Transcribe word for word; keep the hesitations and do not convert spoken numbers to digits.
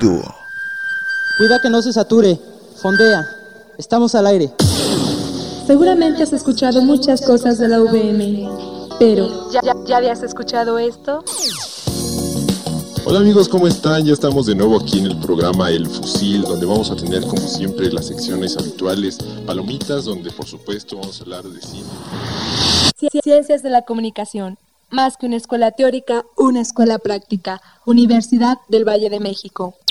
Dúo. Cuida que no se sature. Fondea. Estamos al aire. Seguramente has escuchado muchas cosas de la U V M, pero ¿ya, ya, ya habías escuchado esto? Hola amigos, ¿cómo están? Ya estamos de nuevo aquí en el programa El Fusil, donde vamos a tener como siempre las secciones habituales, palomitas, donde por supuesto vamos a hablar de cine. Ciencias de la comunicación, más que una escuela teórica, una escuela práctica. Universidad del Valle de México.